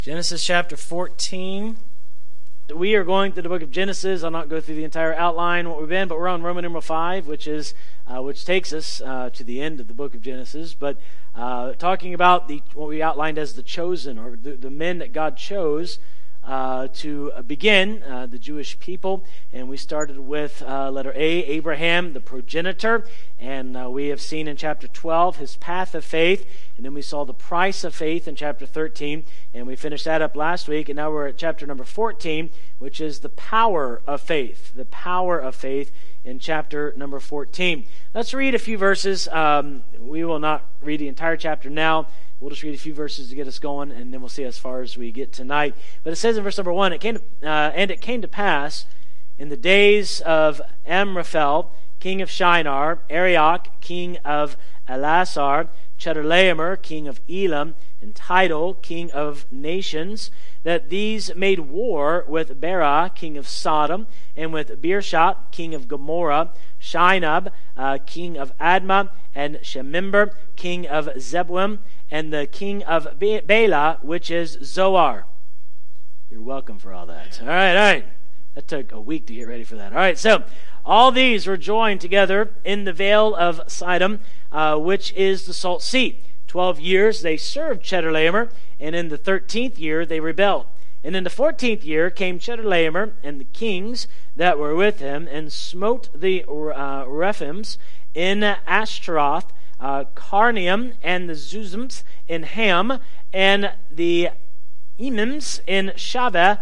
Genesis chapter 14. We are going through the book of Genesis. I'll not go through the entire outline what we've been, but we're on Roman numeral 5, which takes us to the end of the book of Genesis. But talking about what we outlined as the chosen, or the men that God chose to begin the Jewish people. And we started with letter A, Abraham, the progenitor. And we have seen in chapter 12 his path of faith. And then we saw the price of faith in chapter 13. And we finished that up last week. And now we're at chapter number 14, which is the power of faith. The power of faith in chapter number 14. Let's read a few verses. We will not read the entire chapter now. We'll just read a few verses to get us going, and then we'll see as far as we get tonight. But it says in verse number 1, it came to pass in the days of Amraphel, king of Shinar, Arioch, king of Elasar, Chedorlaomer, king of Elam, and Tidal, king of nations, that these made war with Bera, king of Sodom, and with Birshat, king of Gomorrah, Shinab, king of Admah, and Shemimber, king of Zeboim, and the king of Bela, which is Zoar. You're welcome for all that. All right. That took a week to get ready for that. All right, so all these were joined together in the Vale of Siddim, which is the Salt Sea. 12 years they served Chedorlaomer, and in the 13th year they rebelled. And in the 14th year came Chedorlaomer and the kings that were with him, and smote the Rephims in Ashtaroth, Carnium, and the Zuzims in Ham, and the Emims in Shaveh,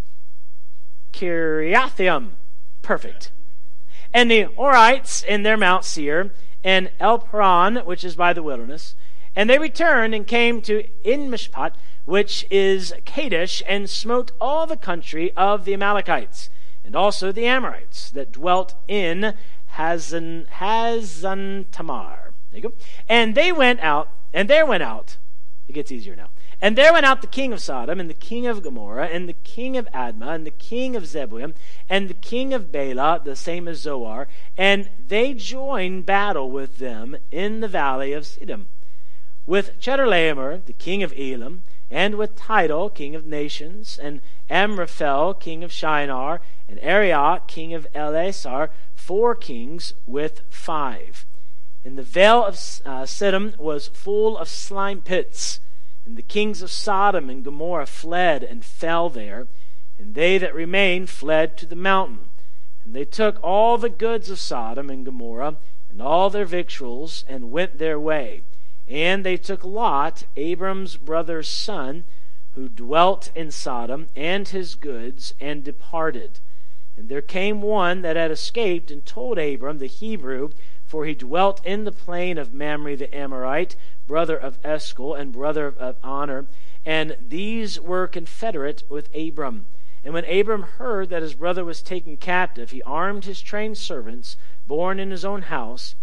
Kiriathaim. Perfect. And the Horites in their Mount Seir, and El-Paran, which is by the wilderness. And they returned and came to En-Mishpat, which is Kadesh, and smote all the country of the Amalekites, and also the Amorites that dwelt in Hazan Tamar. There you go. And there went out, it gets easier now. And there went out the king of Sodom, and the king of Gomorrah, and the king of Admah, and the king of Zeboim, and the king of Bela, the same as Zoar, and they joined battle with them in the valley of Siddim, with Chedorlaomer, the king of Elam, and with Tidal, king of nations, and Amraphel, king of Shinar, and Arioch, king of Elasar, 4 kings with 5. And the vale of Siddim was full of slime pits, and the kings of Sodom and Gomorrah fled and fell there, and they that remained fled to the mountain. And they took all the goods of Sodom and Gomorrah, and all their victuals, and went their way. And they took Lot, Abram's brother's son, who dwelt in Sodom, and his goods, and departed. And there came one that had escaped, and told Abram the Hebrew, for he dwelt in the plain of Mamre the Amorite, brother of Eshcol, and brother of Aner, and these were confederate with Abram. And when Abram heard that his brother was taken captive, he armed his trained servants, born in his own house,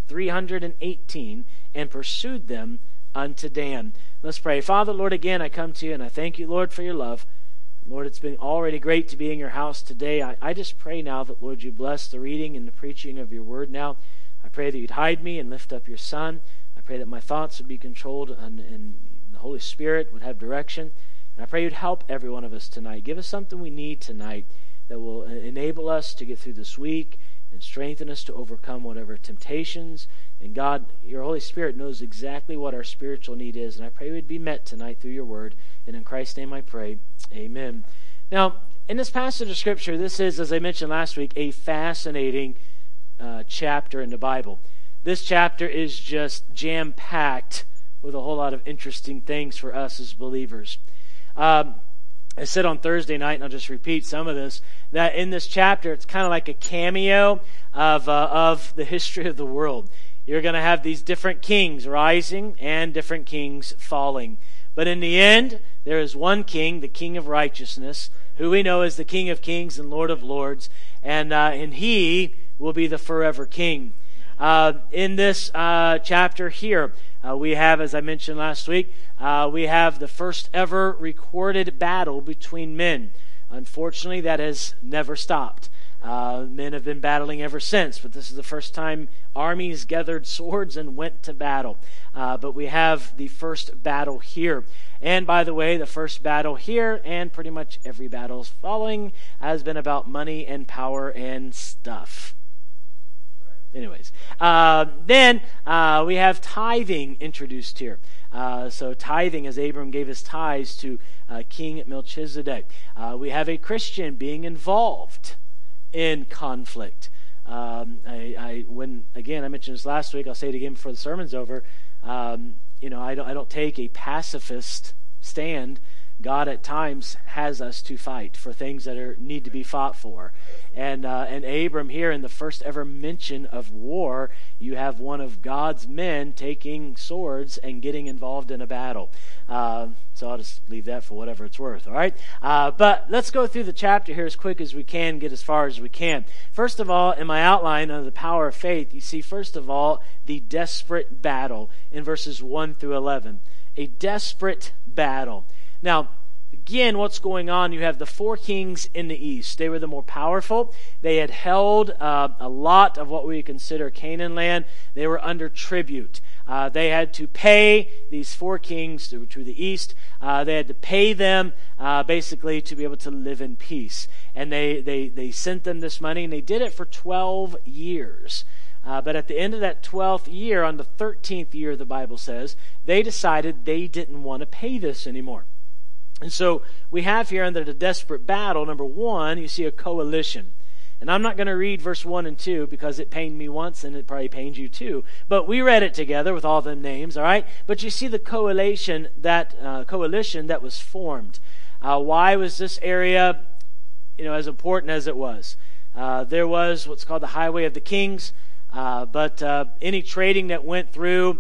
318, and pursued them unto Dan. Let's pray. Father, Lord, again I come to you, and I thank you, Lord, for your love. Lord, it's been already great to be in your house today. I just pray now that, Lord, you bless the reading and the preaching of your word now. I pray that you'd hide me and lift up your Son. I pray that my thoughts would be controlled and the Holy Spirit would have direction. And I pray you'd help every one of us tonight. Give us something we need tonight that will enable us to get through this week and strengthen us to overcome whatever temptations. And God, your Holy Spirit knows exactly what our spiritual need is. And I pray we'd be met tonight through your word. And in Christ's name I pray, amen. Now, in this passage of Scripture, this is, as I mentioned last week, a fascinating chapter in the Bible. This chapter is just jam-packed with a whole lot of interesting things for us as believers. I said on Thursday night, and I'll just repeat some of this, that in this chapter it's kind of like a cameo of the history of the world. You're going to have these different kings rising and different kings falling. But in the end, there is one king, the King of righteousness, who we know as the King of kings and Lord of lords, and he will be the forever king. In this chapter here, we have, as I mentioned last week, we have the first ever recorded battle between men. Unfortunately, that has never stopped. Men have been battling ever since, but this is the first time armies gathered swords and went to battle. But we have the first battle here. And by the way, the first battle here and pretty much every battle following has been about money and power and stuff. Anyways, then we have tithing introduced here. So tithing, as Abram gave his tithes to King Melchizedek. We have a Christian being involved in conflict. I mentioned this last week, I'll say it again before the sermon's over. I don't take a pacifist stand. God at times has us to fight for things that need to be fought for. And Abram here, in the first ever mention of war, you have one of God's men taking swords and getting involved in a battle. So I'll just leave that for whatever it's worth, all right? But let's go through the chapter here as quick as we can, get as far as we can. First of all, in my outline of the power of faith, you see, first of all, the desperate battle in verses 1 through 11. A desperate battle. Now, again, what's going on? You have the four kings in the east. They were the more powerful. They had held a lot of what we consider Canaan land. They were under tribute. They had to pay these four kings to the east. They had to pay them basically to be able to live in peace. And they sent them this money, and they did it for 12 years. But at the end of that 12th year, on the 13th year, the Bible says, they decided they didn't want to pay this anymore. And so we have here under the desperate battle, number one, you see a coalition. And I'm not going to read verse 1 and 2 because it pained me once and it probably pained you too. But we read it together with all the names, all right? But you see the coalition that was formed. Why was this area, as important as it was? There was what's called the Highway of the Kings. But any trading that went through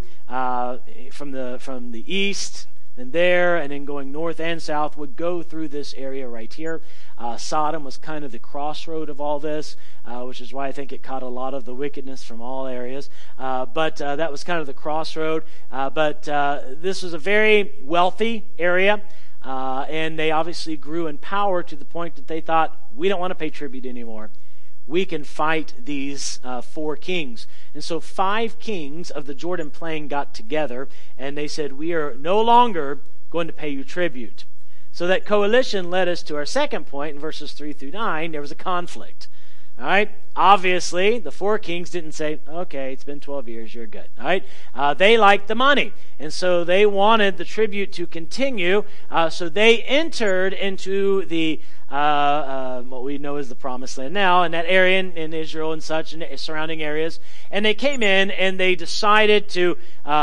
from the east and then going north and south would go through this area right here. Sodom was kind of the crossroad of all this, which is why I think it caught a lot of the wickedness from all areas. But that was kind of the crossroad. But this was a very wealthy area, and they obviously grew in power to the point that they thought, we don't want to pay tribute anymore. We can fight these four kings. And so 5 kings of the Jordan Plain got together, and they said, we are no longer going to pay you tribute. So that coalition led us to our second point in verses 3 through 9. There was a conflict. All right? Obviously, the 4 kings didn't say, okay, it's been 12 years, you're good. All right? They liked the money. And so they wanted the tribute to continue. So they entered into the what we know as the Promised Land now, in that area in Israel and such, and surrounding areas. And they came in and they decided to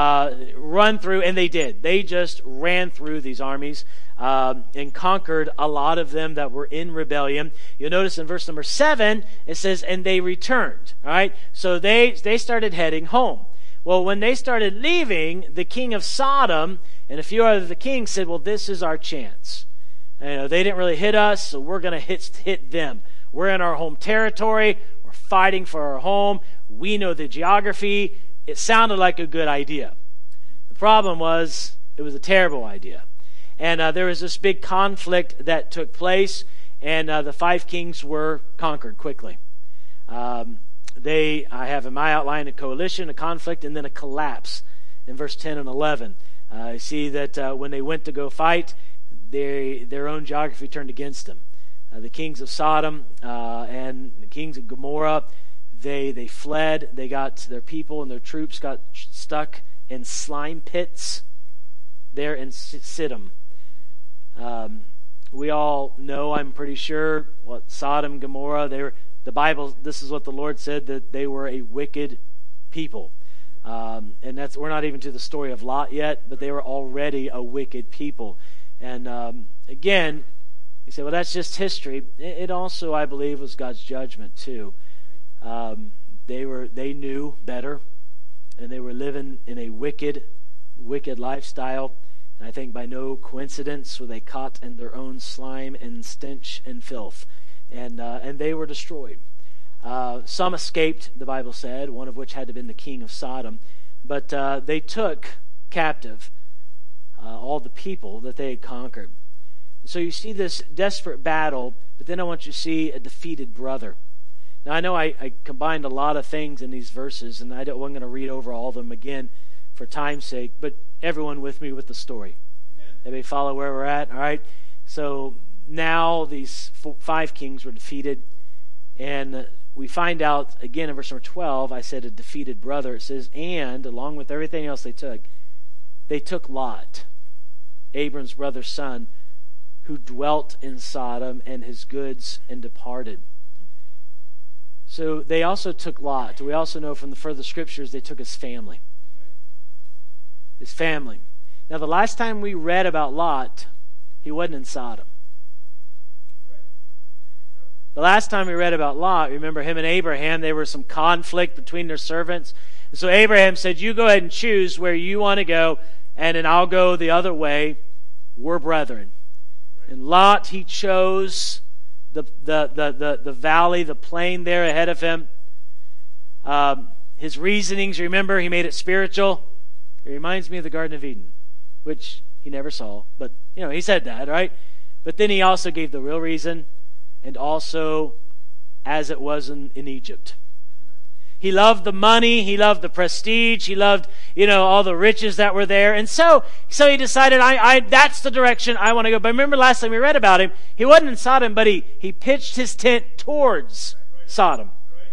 run through, and they did. They just ran through these armies and conquered a lot of them that were in rebellion. You'll notice in verse number 7, it says, and they returned. All right? So they started heading home. Well, when they started leaving, the king of Sodom and a few other of the kings said, well, this is our chance. They didn't really hit us, so we're going to hit them. We're in our home territory. We're fighting for our home. We know the geography. It sounded like a good idea. The problem was, it was a terrible idea. And there was this big conflict that took place, and the 5 kings were conquered quickly. I have in my outline a coalition, a conflict, and then a collapse in verse 10 and 11. I see that when they went to go fight, their own geography turned against them. The kings of Sodom and the kings of Gomorrah, they fled. They got their people and their troops got stuck in slime pits there in Siddim. We all know, I'm pretty sure, what Sodom and Gomorrah, the Bible, this is what the Lord said, that they were a wicked people. And we're not even to the story of Lot yet, but they were already a wicked people. And again, you say, well, that's just history. It also, I believe, was God's judgment too. They knew better, and they were living in a wicked lifestyle. And I think by no coincidence were they caught in their own slime and stench and filth, and they were destroyed. Some escaped, the Bible said, one of which had to have been the king of Sodom, but they took captive all the people that they had conquered. So you see this desperate battle, but then I want you to see a defeated brother. Now, I know I combined a lot of things in these verses, and I'm going to read over all of them again for time's sake, but everyone with me with the story. Amen. Everybody follow where we're at? All right. So now these 5 kings were defeated, and we find out, again, in verse number 12, I said a defeated brother. It says, and along with everything else they took Lot, Abram's brother's son, who dwelt in Sodom, and his goods, and departed. So they also took Lot. We also know from the further scriptures they took his family. His family. Now, the last time we read about Lot, he wasn't in Sodom. The last time we read about Lot, remember him and Abraham, there was some conflict between their servants. And so Abraham said, you go ahead and choose where you want to go, and then I'll go the other way. We're brethren. And Lot, he chose the valley, the plain there ahead of him. His reasonings, remember, he made it spiritual. It reminds me of the Garden of Eden, which he never saw, but he said that, right? But then he also gave the real reason, and also as it was in Egypt. He loved the money, he loved the prestige, he loved, all the riches that were there. And so he decided, that's the direction I want to go. But remember last time we read about him, he wasn't in Sodom, but he pitched his tent towards Sodom.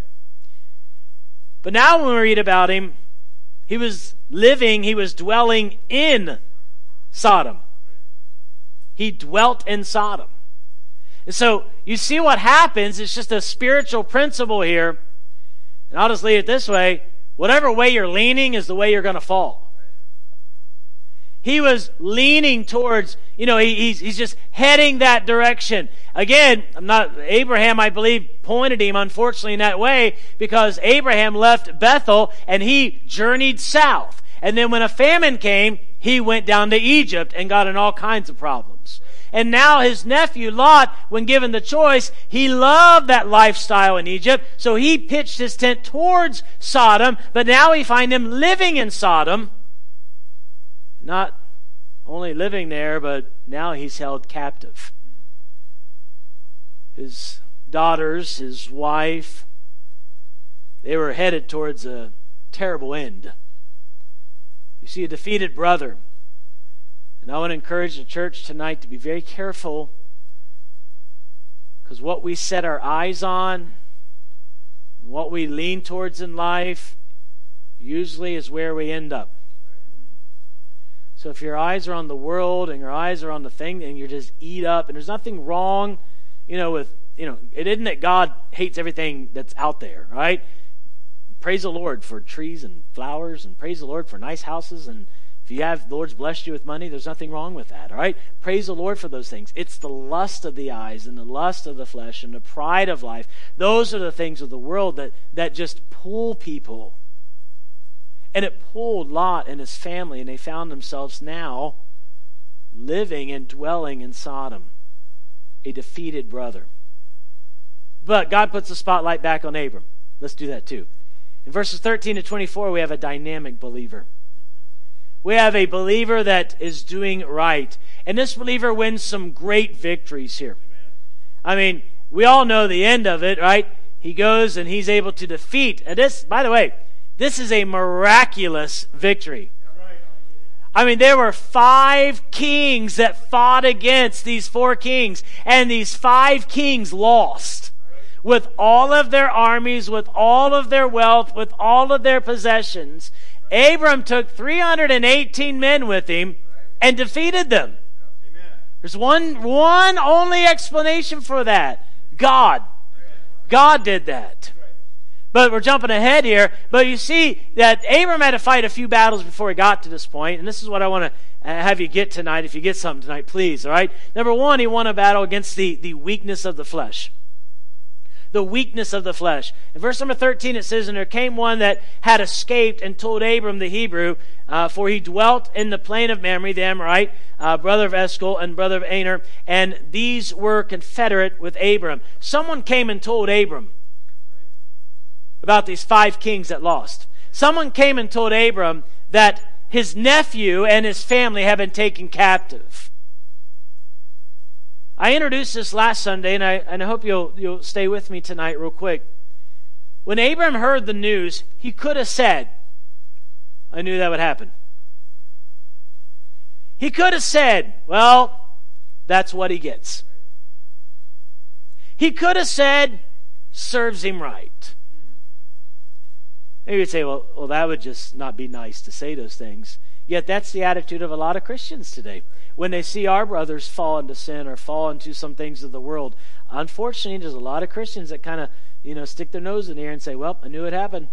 But now when we read about him, he was dwelling in Sodom. He dwelt in Sodom. And so you see what happens. It's just a spiritual principle here. And I'll just leave it this way. Whatever way you're leaning is the way you're going to fall. He was leaning towards, he's just heading that direction. Again, Abraham, I believe, pointed him, unfortunately, in that way, because Abraham left Bethel and he journeyed south. And then when a famine came, he went down to Egypt and got in all kinds of problems. And now his nephew Lot, when given the choice, he loved that lifestyle in Egypt, so he pitched his tent towards Sodom, but now we find him living in Sodom. Not only living there, but now he's held captive. His daughters, his wife, they were headed towards a terrible end. You see a defeated brother. And I want to encourage the church tonight to be very careful, because what we set our eyes on, what we lean towards in life, usually is where we end up. So if your eyes are on the world and your eyes are on the thing, and you just eat up, and there's nothing wrong, it isn't that God hates everything that's out there, right? Praise the Lord for trees and flowers, and praise the Lord for nice houses, and if the Lord's blessed you with money, there's nothing wrong with that, all right? Praise the Lord for those things. It's the lust of the eyes and the lust of the flesh and the pride of life. Those are the things of the world that just pull people. And it pulled Lot and his family, and they found themselves now living and dwelling in Sodom, a defeated brother. But God puts the spotlight back on Abram. Let's do that too. In verses 13 to 24, we have a dynamic believer. We have a believer that is doing right. And this believer wins some great victories here. I mean, we all know the end of it, right? He goes and he's able to defeat. And this, by the way, this is a miraculous victory. I mean, there were 5 kings that fought against these 4 kings. And these 5 kings lost. With all of their armies, with all of their wealth, with all of their possessions. Abram took 318 men with him and defeated them. There's one only explanation for that. God. God did that. But we're jumping ahead here. But you see that Abram had to fight a few battles before he got to this point. And this is what I want to have you get tonight. If you get something tonight, please. All right. Number 1, he won a battle against the weakness of the flesh. The weakness of the flesh. In verse number 13 it says, and there came one that had escaped and told Abram the Hebrew, for he dwelt in the plain of Mamre, the Amorite, brother of Eshcol and brother of Aner, and these were confederate with Abram. Someone came and told Abram about these 5 kings that lost. Someone came and told Abram that his nephew and his family have been taken captive. I introduced this last Sunday, and I hope you'll stay with me tonight real quick. When Abram heard the news, he could have said, I knew that would happen. He could have said, well, that's what he gets. He could have said, serves him right. Maybe you'd say, well, that would just not be nice to say those things. Yet that's the attitude of a lot of Christians today. When they see our brothers fall into sin or fall into some things of the world, unfortunately, there's a lot of Christians that kind of, stick their nose in the air and say, well, I knew it happened.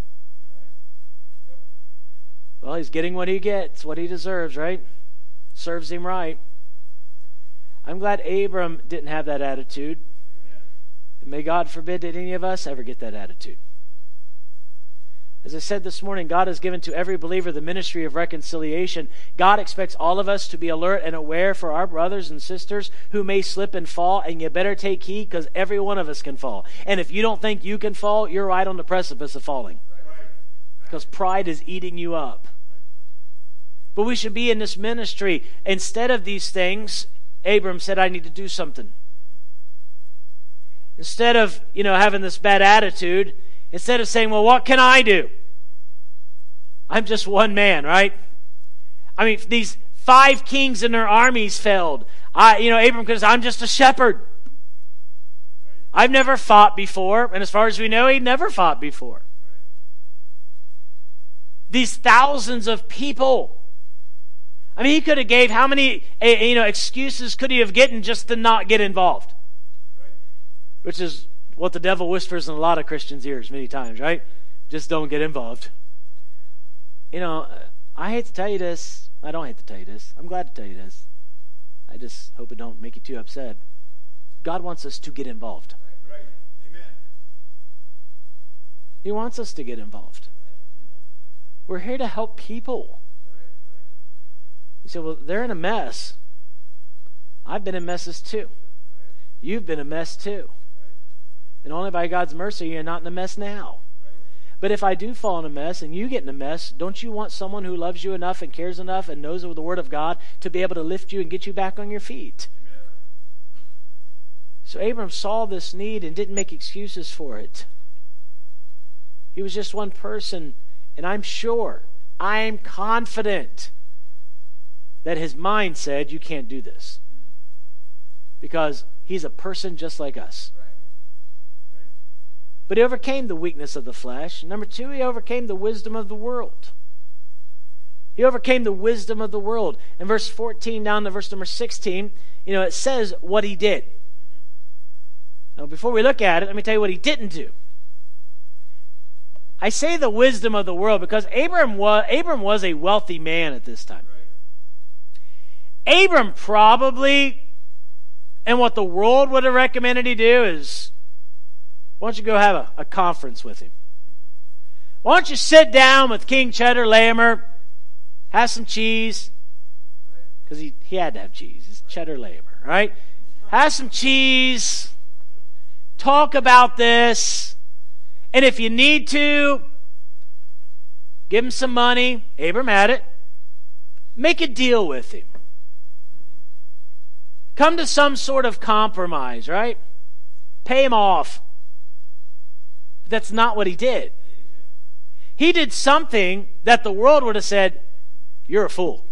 Well, he's getting what he gets, what he deserves, right? Serves him right. I'm glad Abram didn't have that attitude. And may God forbid that any of us ever get that attitude. As I said this morning, God has given to every believer the ministry of reconciliation. God expects all of us to be alert and aware for our brothers and sisters who may slip and fall, and you better take heed because every one of us can fall. And if you don't think you can fall, you're right on the precipice of falling because pride is eating you up. But we should be in this ministry. Instead of these things, Abram said, I need to do something. Instead of, having this bad attitude, instead of saying, well, what can I do? I'm just one man, right? I mean, these 5 kings and their armies failed. Abram could have said, I'm just a shepherd. I've never fought before. And as far as we know, he never fought before. These thousands of people. I mean, he could have gave how many, excuses could he have gotten just to not get involved? Which is what the devil whispers in a lot of Christians' ears many times, right? Just don't get involved. I hate to tell you this. I don't hate to tell you this. I'm glad to tell you this. I just hope it don't make you too upset. God wants us to get involved. Right. Amen. He wants us to get involved. We're here to help people. You say, well, they're in a mess. I've been in messes too. You've been a mess too. And only by God's mercy you're not in a mess now. But if I do fall in a mess and you get in a mess, don't you want someone who loves you enough and cares enough and knows the Word of God to be able to lift you and get you back on your feet? Amen. So Abram saw this need and didn't make excuses for it. He was just one person, and I'm confident that his mind said, you can't do this. Because he's a person just like us. But he overcame the weakness of the flesh. Number 2, he overcame the wisdom of the world. He overcame the wisdom of the world. In verse 14 down to verse number 16, it says what he did. Now, before we look at it, let me tell you what he didn't do. I say the wisdom of the world because Abram was a wealthy man at this time. Abram probably, and what the world would have recommended he do is, why don't you go have a conference with him? Why don't you sit down with King Chedorlaomer, have some cheese, because he had to have cheese. It's Chedorlaomer, right? Have some cheese, talk about this, and if you need to, give him some money. Abram had it. Make a deal with him. Come to some sort of compromise, right? Pay him off. That's not what he did. He did something that the world would have said, you're a fool.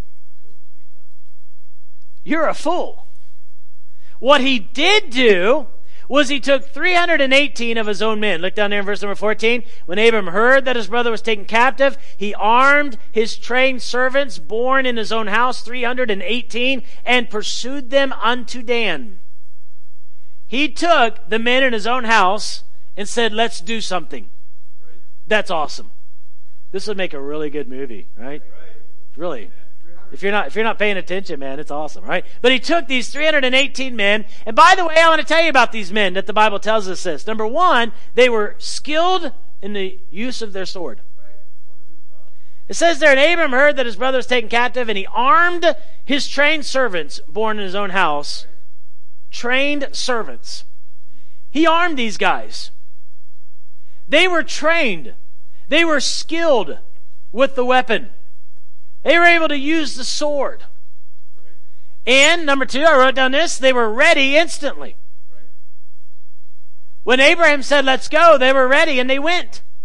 You're a fool. What he did do was he took 318 of his own men. Look down there in verse number 14. When Abram heard that his brother was taken captive, he armed his trained servants born in his own house, 318, and pursued them unto Dan. He took the men in his own house and said, let's do something. Right. That's awesome. This would make a really good movie, right? Really. If you're not paying attention, man, it's awesome, right? But he took these 318 men, and by the way, I want to tell you about these men that the Bible tells us this. Number 1, they were skilled in the use of their sword. It says there, and Abram heard that his brother was taken captive, and he armed his trained servants born in his own house. Trained servants. He armed these guys. They were trained. They were skilled with the weapon. They were able to use the sword. And number 2, I wrote down this, they were ready instantly. When Abraham said, let's go, they were ready and they went.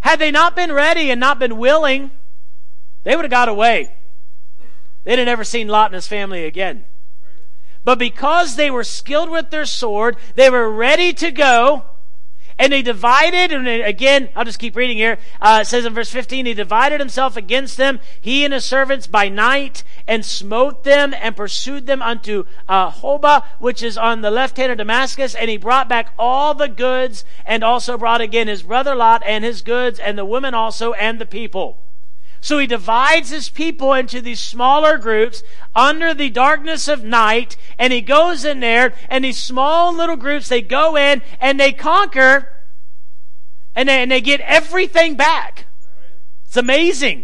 Had they not been ready and not been willing, they would have got away. They'd have never seen Lot and his family again. But because they were skilled with their sword, they were ready to go, and they divided, and again, I'll just keep reading here. It says in verse 15, he divided himself against them, he and his servants by night, and smote them and pursued them unto Hobah, which is on the left hand of Damascus. And he brought back all the goods, and also brought again his brother Lot and his goods, and the women also, and the people. So he divides his people into these smaller groups under the darkness of night, and he goes in there, and these small little groups, they go in and they conquer, and they get everything back. It's amazing.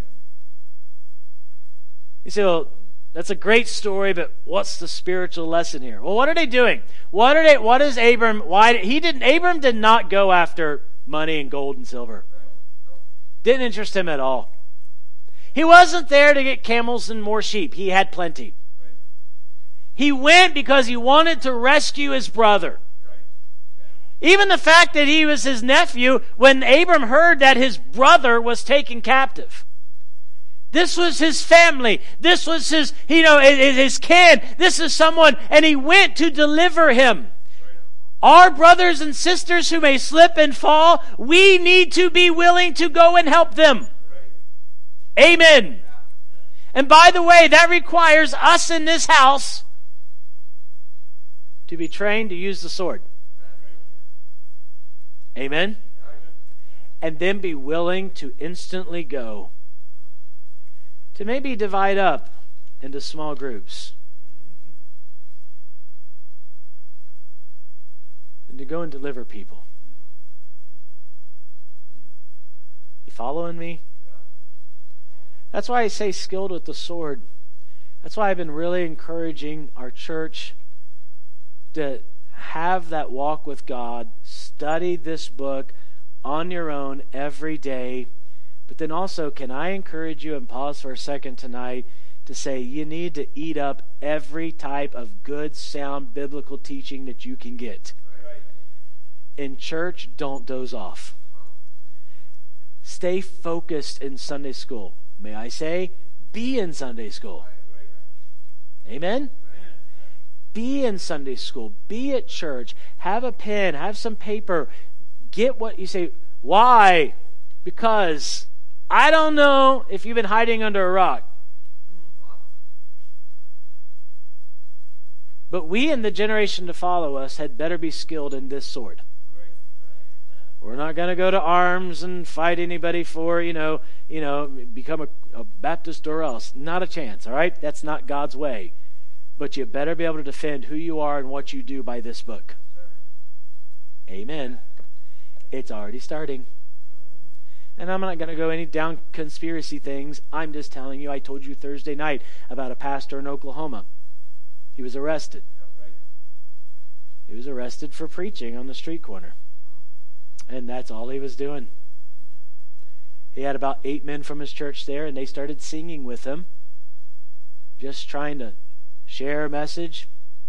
You say, well, that's a great story, but what's the spiritual lesson here? Well, what are they doing? What is Abram, Abram did not go after money and gold and silver. Didn't interest him at all. He wasn't there to get camels and more sheep. He had plenty. He went because he wanted to rescue his brother. Even the fact that he was his nephew, when Abram heard that his brother was taken captive. This was his family. This was his kin. This is someone, and he went to deliver him. Our brothers and sisters who may slip and fall, we need to be willing to go and help them. Amen. And by the way, that requires us in this house to be trained to use the sword. Amen. And then be willing to instantly go. To maybe divide up into small groups. And to go and deliver people. You following me? That's why I say skilled with the sword. That's why I've been really encouraging our church to have that walk with God, study this book on your own every day. But then also, can I encourage you and pause for a second tonight to say you need to eat up every type of good, sound, biblical teaching that you can get. In church, don't doze off. Stay focused in Sunday school. May I say, be in Sunday school. Amen? Be in Sunday school. Be at church. Have a pen. Have some paper. Get what you say. Why? Because I don't know if you've been hiding under a rock. But we and the generation to follow us had better be skilled in this sword. We're not going to go to arms and fight anybody for, become a Baptist or else. Not a chance, all right? That's not God's way. But you better be able to defend who you are and what you do by this book. Amen. It's already starting. And I'm not going to go any down conspiracy things. I'm just telling you, I told you Thursday night about a pastor in Oklahoma. He was arrested. He was arrested for preaching on the street corner. And that's all he was doing. He had about 8 men from his church there, and they started singing with him, just trying to share a message.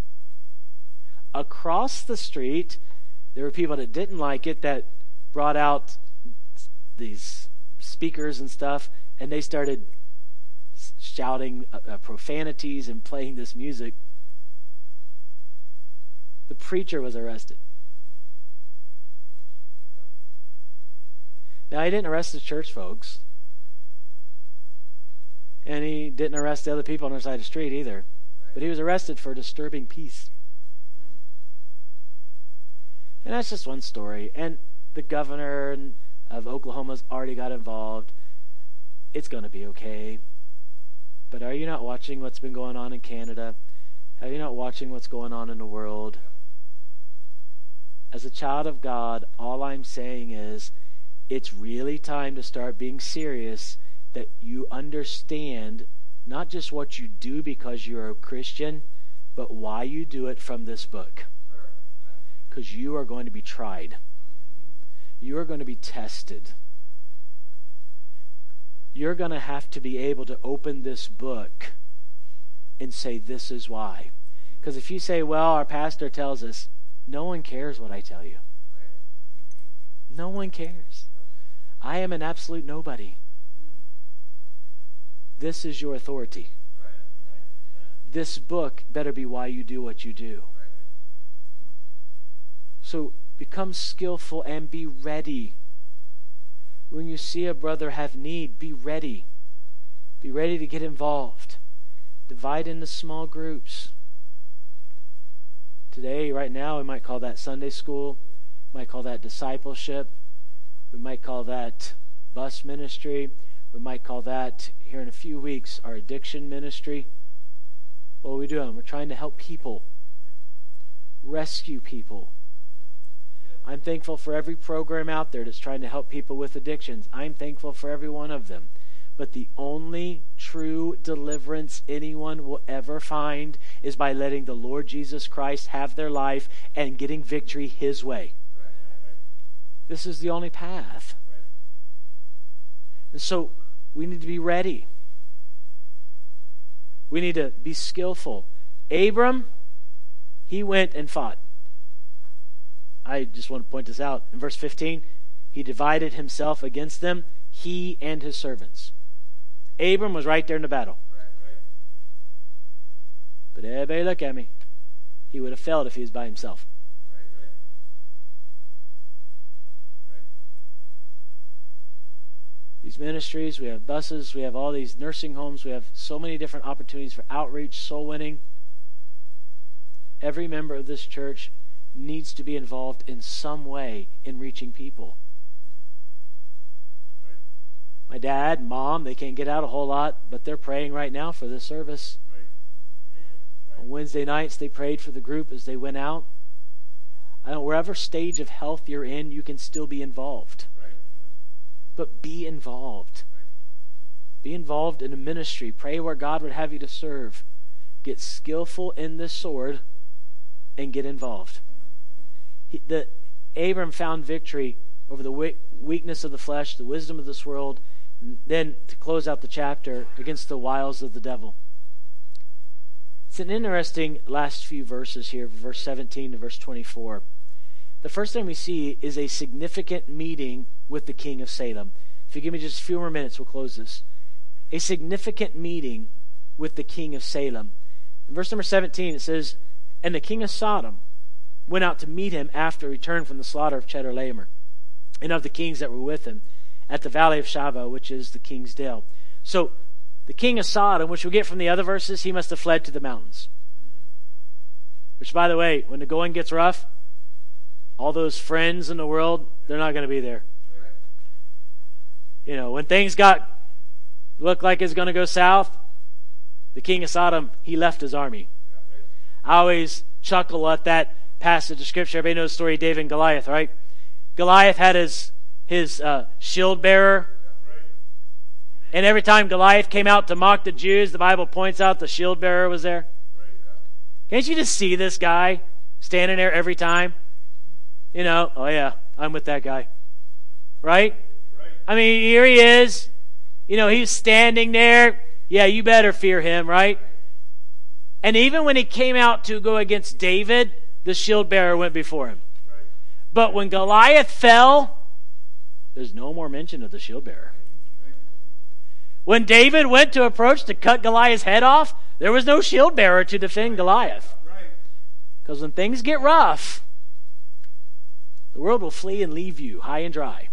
Across the street, there were people that didn't like it, that brought out these speakers and stuff, and they started shouting profanities and playing this music. The preacher was arrested. Now, he didn't arrest the church folks. And he didn't arrest the other people on the side of the street either. But he was arrested for disturbing peace. And that's just one story. And the governor of Oklahoma's already got involved. It's going to be okay. But are you not watching what's been going on in Canada? Are you not watching what's going on in the world? As a child of God, all I'm saying is, it's really time to start being serious, that you understand not just what you do because you're a Christian, but why you do it from this book. Because you are going to be tried. You are going to be tested. You're going to have to be able to open this book and say, this is why. Because if you say, well, our pastor tells us, no one cares what I tell you. No one cares. I am an absolute nobody. This is your authority. This book better be why you do what you do. So become skillful and be ready. When you see a brother have need, be ready. Be ready to get involved. Divide into small groups. Today, right now, we might call that Sunday school. We might call that discipleship. We might call that bus ministry. We might call that, here in a few weeks, our addiction ministry. What are we doing? We're trying to help people. Rescue people. I'm thankful for every program out there that's trying to help people with addictions. I'm thankful for every one of them. But the only true deliverance anyone will ever find is by letting the Lord Jesus Christ have their life and getting victory His way. This is the only path. And so we need to be ready. We need to be skillful. Abram, he went and fought. I just want to point this out. In verse 15, he divided himself against them, he and his servants. Abram was right there in the battle. But everybody look at me. He would have failed if he was by himself. These ministries, we have buses, we have all these nursing homes, we have so many different opportunities for outreach, soul winning. Every member of this church needs to be involved in some way in reaching people. My dad, mom, they can't get out a whole lot, but they're praying right now for this service. On Wednesday nights, they prayed for the group as they went out. Wherever stage of health you're in, you can still be involved. But be involved. Be involved in a ministry. Pray where God would have you to serve. Get skillful in this sword and get involved. Abram found victory over the weakness of the flesh, the wisdom of this world, and then to close out the chapter, against the wiles of the devil. It's an interesting last few verses here, verse 17 to verse 24. The first thing we see is a significant meeting with the king of Salem. If you give me just a few more minutes, we'll close this. A significant meeting with the king of Salem. In verse number 17, it says, "And the king of Sodom went out to meet him after he returned from the slaughter of Chedorlaomer, and of the kings that were with him, at the valley of Shaveh, which is the king's dale." So, the king of Sodom, which we get from the other verses, he must have fled to the mountains. Which, by the way, when the going gets rough, all those friends in the world, they're not going to be there. When things looked like it's going to go south, the king of Sodom, he left his army. I always chuckle at that passage of scripture. Everybody knows the story of David and Goliath, right? Goliath had his shield bearer. And every time Goliath came out to mock the Jews, the Bible points out the shield bearer was there. Can't you just see this guy standing there every time? Oh yeah, I'm with that guy. Right? I mean, here he is. He's standing there. Yeah, you better fear him, right? And even when he came out to go against David, the shield bearer went before him. But when Goliath fell, there's no more mention of the shield bearer. When David went to approach to cut Goliath's head off, there was no shield bearer to defend Goliath. Because when things get rough, the world will flee and leave you high and dry.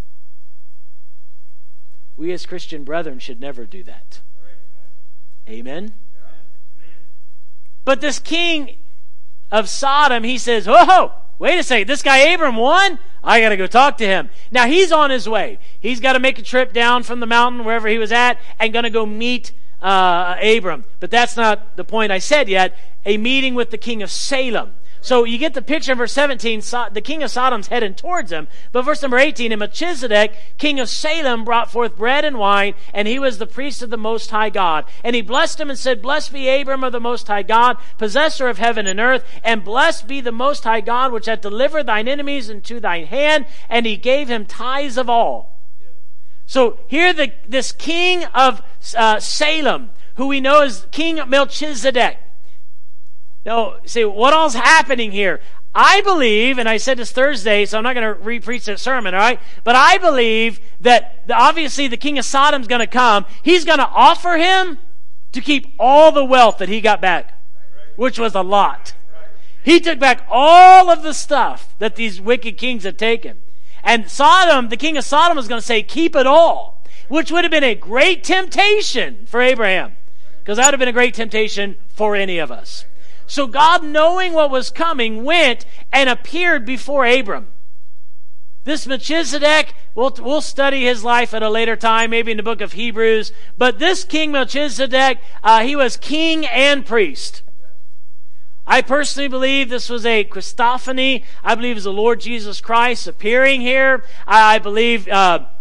We as Christian brethren should never do that. Amen? But this king of Sodom, he says, "Whoa, wait a second, this guy Abram won? I got to go talk to him." Now he's on his way. He's got to make a trip down from the mountain, wherever he was at, and going to go meet Abram. But that's not the point I said yet. A meeting with the king of Salem. So you get the picture in verse 17, the king of Sodom's heading towards him. But verse number 18, "And Melchizedek, king of Salem, brought forth bread and wine, and he was the priest of the Most High God. And he blessed him and said, Blessed be Abram of the Most High God, possessor of heaven and earth, and blessed be the Most High God, which hath delivered thine enemies into thine hand. And he gave him tithes of all." So here this king of Salem, who we know as King Melchizedek. Now, say, what all's happening here? I believe, and I said this Thursday, so I'm not going to re-preach that sermon, all right? But I believe that obviously the king of Sodom's going to come. He's going to offer him to keep all the wealth that he got back, which was a lot. He took back all of the stuff that these wicked kings had taken. And Sodom, the king of Sodom was going to say, keep it all, which would have been a great temptation for Abraham, because that would have been a great temptation for any of us. So God, knowing what was coming, went and appeared before Abram. This Melchizedek, we'll study his life at a later time, maybe in the book of Hebrews. But this King Melchizedek, he was king and priest. I personally believe this was a Christophany. I believe it was the Lord Jesus Christ appearing here. I believe that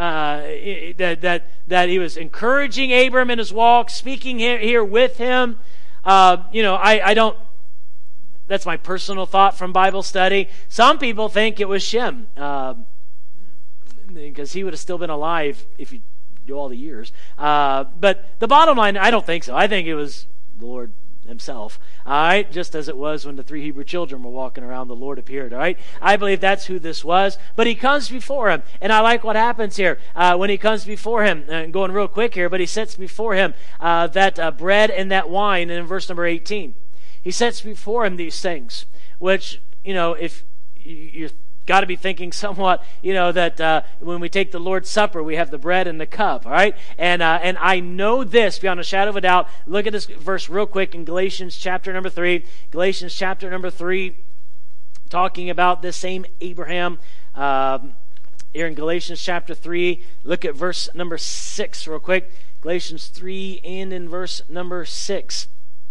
he was encouraging Abram in his walk, speaking here with him. I don't, that's my personal thought from Bible study. Some people think it was Shem, because he would have still been alive if you do all the years. But the bottom line, I don't think so. I think it was the Lord himself. All right, just as it was when the 3 Hebrew children were walking around, the Lord appeared. All right, I believe that's who this was. But he comes before him, and I like what happens here when he comes before him. And going real quick here, but he sets before him that bread and that wine. And in verse number 18, he sets before him these things, which if you're got to be thinking somewhat, that when we take the Lord's Supper, we have the bread and the cup, all right? And I know this beyond a shadow of a doubt. Look at this verse real quick in Galatians chapter number 3. Galatians chapter number 3, talking about this same Abraham. Here in Galatians chapter 3, look at verse number 6 real quick. Galatians 3 and in verse number 6.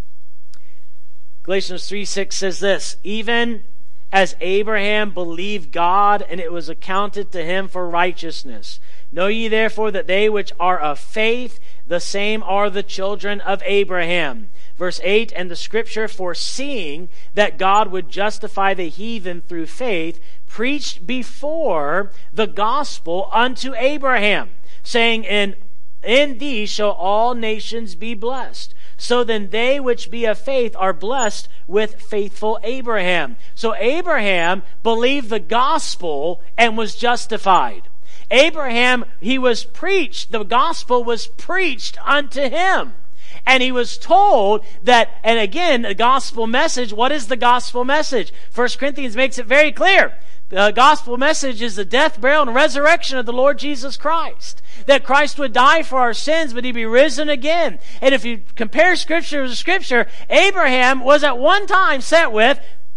Galatians 3:6 says this, even as Abraham believed God, and it was accounted to him for righteousness. Know ye therefore that they which are of faith, the same are the children of Abraham. Verse 8, and the scripture, foreseeing that God would justify the heathen through faith, preached before the gospel unto Abraham, saying, in thee shall all nations be blessed. So then they which be of faith are blessed with faithful Abraham. So Abraham believed the gospel and was justified. Abraham, he was preached, the gospel was preached unto him. And he was told that, and again, the gospel message, what is the gospel message? 1 Corinthians makes it very clear. The gospel message is the death, burial, and resurrection of the Lord Jesus Christ. That Christ would die for our sins, but he'd be risen again. And if you compare Scripture to Scripture, Abraham was at one time set with,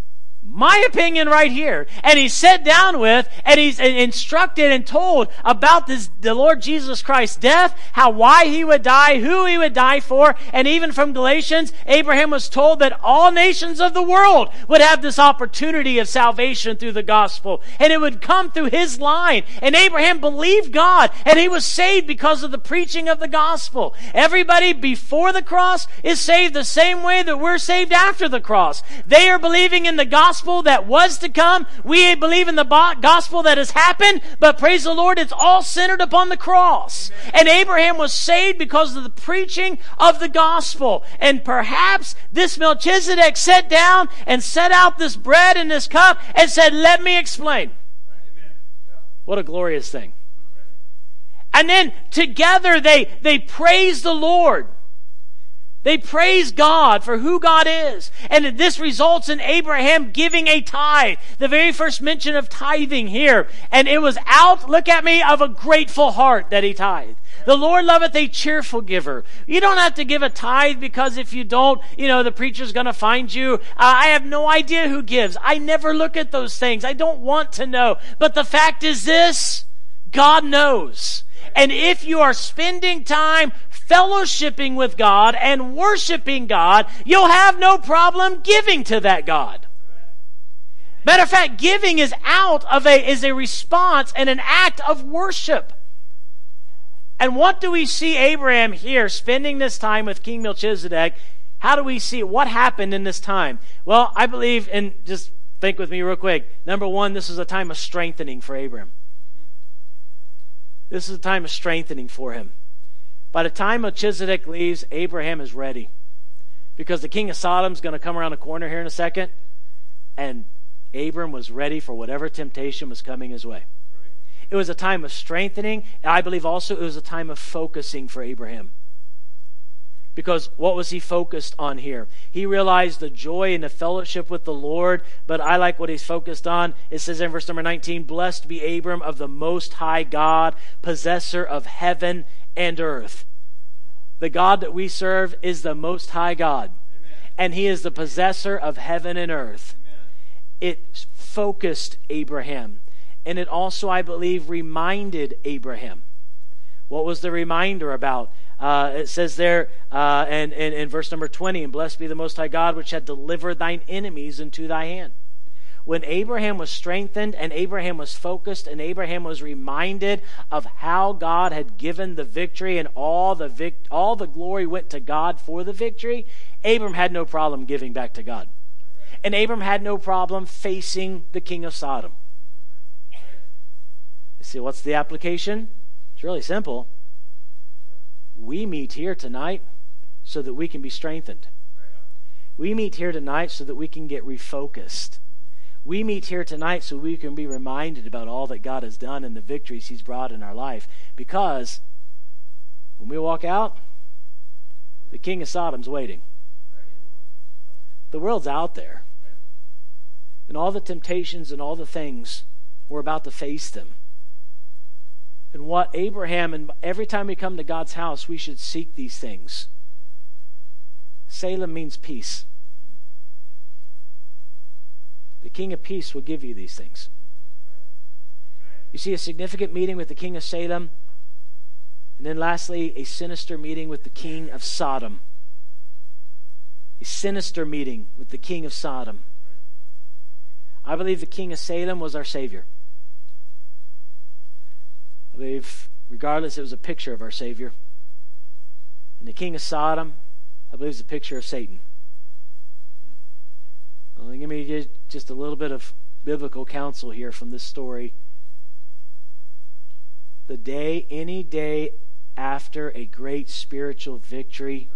my opinion right here, and he's sat down with, and he's instructed and told about the Lord Jesus Christ's death, why he would die, who he would die for, and even from Galatians, Abraham was told that all nations of the world would have this opportunity of salvation through the gospel, and it would come through his line. And Abraham believed God, and he was saved because of the preaching of the gospel. Everybody before the cross is saved the same way that we're saved after the cross. They are believing in the gospel that was to come. We believe in the gospel that has happened, but praise the Lord, it's all centered upon the cross. Amen. And Abraham was saved because of the preaching of the gospel. And perhaps this Melchizedek sat down and set out this bread and this cup and said, let me explain. Amen. What a glorious thing. And then together they praise the Lord. They praise God for who God is. And this results in Abraham giving a tithe. The very first mention of tithing here. And it was out, look at me, of a grateful heart that he tithed. The Lord loveth a cheerful giver. You don't have to give a tithe because if you don't, the preacher's going to find you. I have no idea who gives. I never look at those things. I don't want to know. But the fact is this, God knows. And if you are spending time fellowshipping with God and worshiping God, you'll have no problem giving to that God. Matter of fact, giving is is a response and an act of worship. And what do we see Abraham here spending this time with King Melchizedek? How do we see what happened in this time? Well, I believe, and just think with me real quick. Number one, this is a time of strengthening for Abraham. This is a time of strengthening for him. By the time Melchizedek leaves, Abraham is ready. Because the king of Sodom is going to come around the corner here in a second. And Abram was ready for whatever temptation was coming his way. It was a time of strengthening, and I believe also it was a time of focusing for Abraham. Because what was he focused on here? He realized the joy and the fellowship with the Lord, but I like what he's focused on. It says in verse number 19, "Blessed be Abram of the Most High God, possessor of heaven and earth." The God that we serve is the Most High God. Amen. And he is the possessor of heaven and earth. Amen. It focused Abraham. And it also, I believe, reminded Abraham. What was the reminder about? It says there in verse number 20, "And blessed be the Most High God, which had delivered thine enemies into thy hand." When Abraham was strengthened and Abraham was focused and Abraham was reminded of how God had given the victory and all the glory went to God for the victory, Abram had no problem giving back to God. And Abram had no problem facing the king of Sodom. You see, what's the application? It's really simple. We meet here tonight so that we can be strengthened. We meet here tonight so that we can get refocused. We meet here tonight so we can be reminded about all that God has done and the victories he's brought in our life. Because when we walk out, the king of Sodom's waiting. The world's out there. And all the temptations and all the things, we're about to face them. And what Abraham, and every time we come to God's house, we should seek these things. Salem means peace. The King of Peace will give you these things. You see a significant meeting with the King of Salem, and then lastly, a sinister meeting with the King of Sodom. A sinister meeting with the King of Sodom. I believe the King of Salem was our Savior. I believe, regardless, it was a picture of our Savior. And the King of Sodom, I believe, is a picture of Satan. Well, give me just a little bit of biblical counsel here from this story. Any day after a great spiritual victory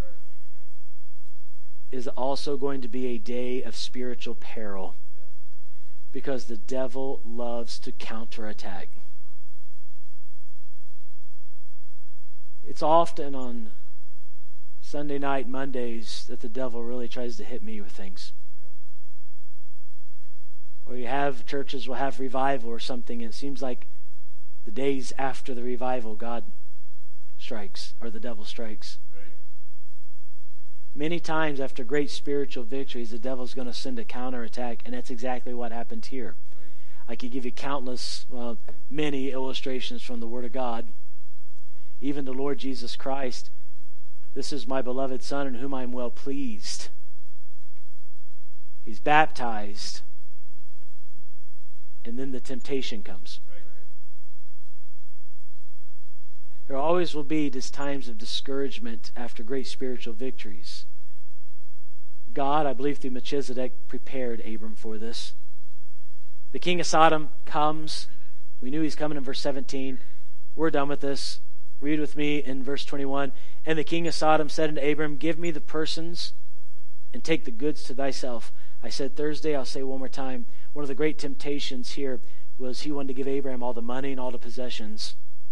is also going to be a day of spiritual peril. Because the devil loves to counterattack. It's often on Sunday night, Mondays, that the devil really tries to hit me with things. Or you have churches will have revival or something, and it seems like the days after the revival, God strikes, or the devil strikes. Right. Many times after great spiritual victories, the devil's going to send a counterattack, and that's exactly what happened here. Right. I could give you many illustrations from the Word of God. Even the Lord Jesus Christ, "This is my beloved Son in whom I am well pleased." He's baptized. And then the temptation comes. There always will be these times of discouragement after great spiritual victories. God, I believe through Melchizedek, prepared Abram for this. The king of Sodom comes. We knew he's coming in verse 17. We're done with this. Read with me in verse 21. "And the king of Sodom said unto Abram, Give me the persons and take the goods to thyself." I said Thursday, I'll say one more time. One of the great temptations here was he wanted to give Abraham all the money and all the possessions.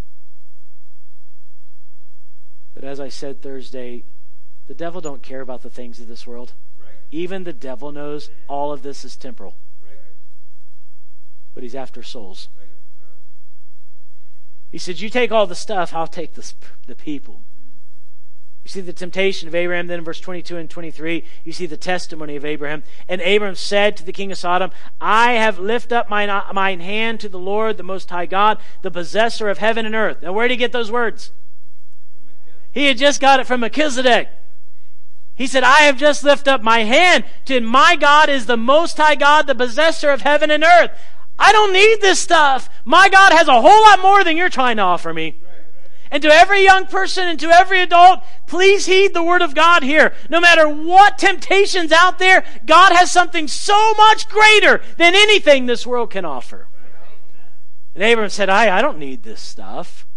But as I said Thursday, the devil don't care about the things of this world. Right. Even the devil knows all of this is temporal. Right. But he's after souls. Right. He said, "You take all the stuff, I'll take the people." You see the temptation of Abraham. Then in verse 22 and 23, you see the testimony of Abraham. "And Abraham said to the king of Sodom, I have lifted up mine hand to the Lord, the Most High God, the possessor of heaven and earth." Now where did he get those words? He had just got it from Melchizedek. He said, "I have just lifted up my hand to my God is the Most High God, the possessor of heaven and earth. I don't need this stuff. My God has a whole lot more than you're trying to offer me." And to every young person and to every adult, please heed the word of God here. No matter what temptation's out there, God has something so much greater than anything this world can offer. And Abraham said, I don't need this stuff.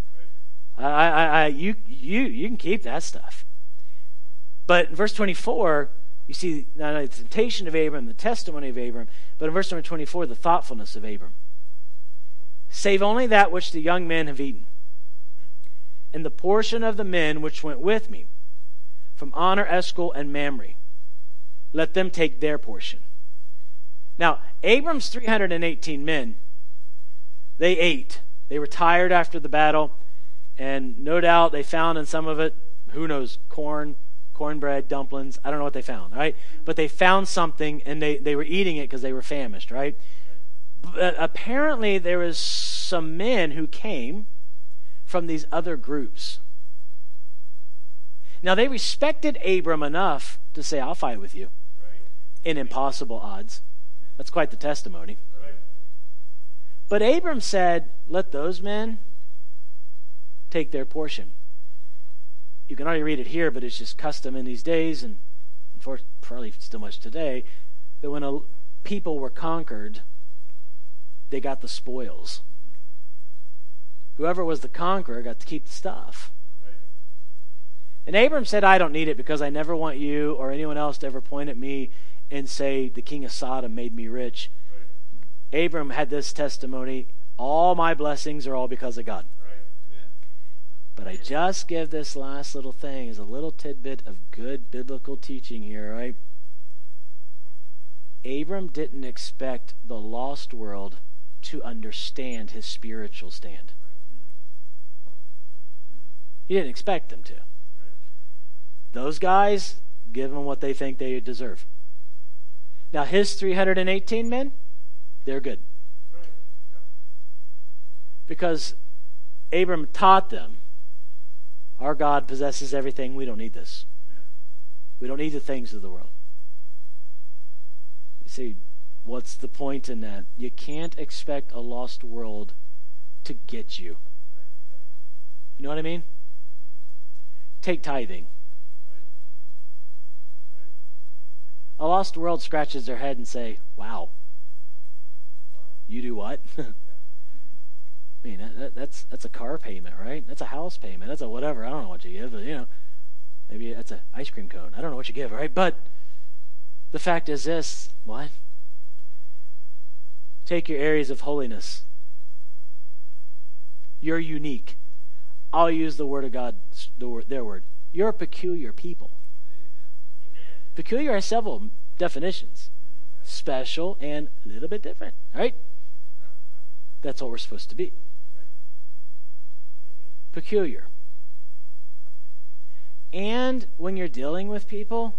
You can keep that stuff. But in verse 24, you see not only the temptation of Abram, the testimony of Abram, but in verse number 24, the thoughtfulness of Abram. Save only that which the young men have eaten, and the portion of the men which went with me, from Honor, Eshcol, and Mamre. Let them take their portion. Now, Abram's 318 men, they ate. They were tired after the battle, and no doubt they found in some of it, who knows, cornbread, dumplings, I don't know what they found, right? But they found something, and they were eating it because they were famished, right? But apparently there was some men who came from these other groups. Now, they respected Abram enough to say, I'll fight with you in impossible odds. That's quite the testimony. But Abram said, let those men take their portion. You can already read it here, but it's just custom in these days, and unfortunately, probably still much today, that when people were conquered, they got the spoils. Whoever was the conqueror got to keep the stuff. And Abram said, I don't need it because I never want you or anyone else to ever point at me and say, the king of Sodom made me rich. Right. Abram had this testimony, all my blessings are all because of God. Right. But I just give this last little thing as a little tidbit of good biblical teaching here, right? Abram didn't expect the lost world to understand his spiritual stand. He didn't expect them to. Those guys, give them what they think they deserve. Now, his 318 men, they're good. Because Abram taught them, our God possesses everything, we don't need this. We don't need the things of the world. You see, what's the point in that? You can't expect a lost world to get you. You know what I mean? Take tithing. A lost world scratches their head and say, wow, you do what? I mean, that's a car payment, right? That's a house payment. That's a whatever. I don't know what you give, but, maybe that's an ice cream cone. I don't know what you give, right? But the fact is this, what? Take your areas of holiness. You're unique. I'll use the word of God, their word. You're a peculiar people. Peculiar has several definitions. Special and a little bit different, right? That's what we're supposed to be. Peculiar. And when you're dealing with people,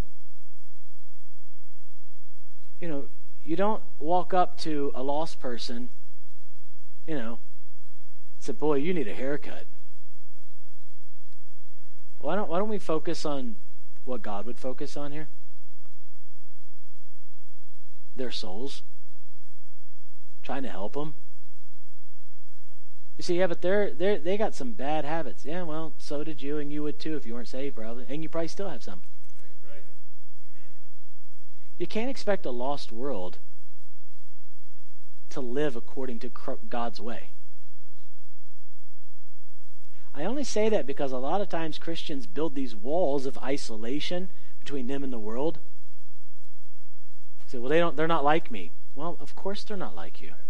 you don't walk up to a lost person, say, boy, you need a haircut. Why don't we focus on what God would focus on here? Their souls. Trying to help them. You see, yeah, but they got some bad habits. Yeah, well, so did you, and you would too if you weren't saved, probably. And you probably still have some. Right. You can't expect a lost world to live according to God's way. I only say that because a lot of times Christians build these walls of isolation between them and the world. Say, well, they're not like me. Well, of course they're not like you.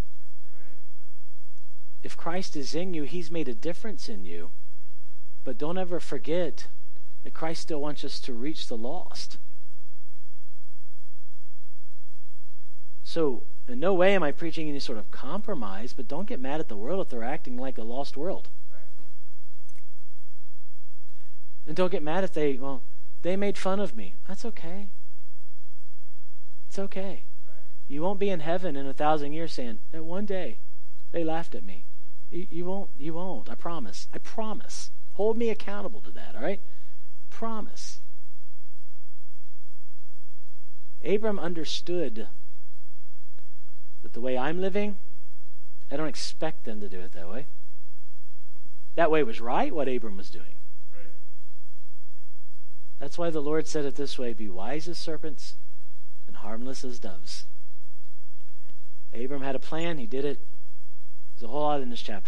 If Christ is in you, he's made a difference in you. But don't ever forget that Christ still wants us to reach the lost. So, in no way am I preaching any sort of compromise, but don't get mad at the world if they're acting like a lost world. And don't get mad if they made fun of me. That's okay. It's okay. You won't be in heaven in 1,000 years saying, that one day they laughed at me. You won't. I promise. Hold me accountable to that, all right? Promise. Abram understood that the way I'm living, I don't expect them to do it that way. That way was right, what Abram was doing. That's why the Lord said it this way, be wise as serpents and harmless as doves. Abram had a plan, he did it. There's a whole lot in this chapter.